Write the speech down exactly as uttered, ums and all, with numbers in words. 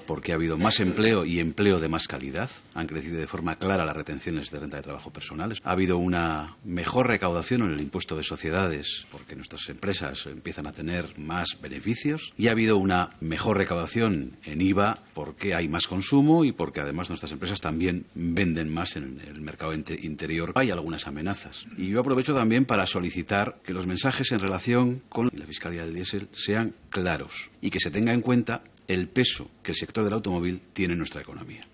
porque ha habido más empleo y empleo de más calidad. Han crecido de forma clara las retenciones de renta de trabajo personales. Ha habido una mejor recaudación en el impuesto de sociedades, porque nuestras empresas empiezan a tener más beneficios. Y ha habido una mejor recaudación en I V A, porque hay más consumo y porque además nuestras empresas también venden más en el mercado interior. Hay algunas amenazas. Y yo aprovecho también para solicitar que los mensajes en relación con la fiscalidad del diésel sean claros y que se tenga en cuenta el peso que el sector del automóvil tiene en nuestra economía.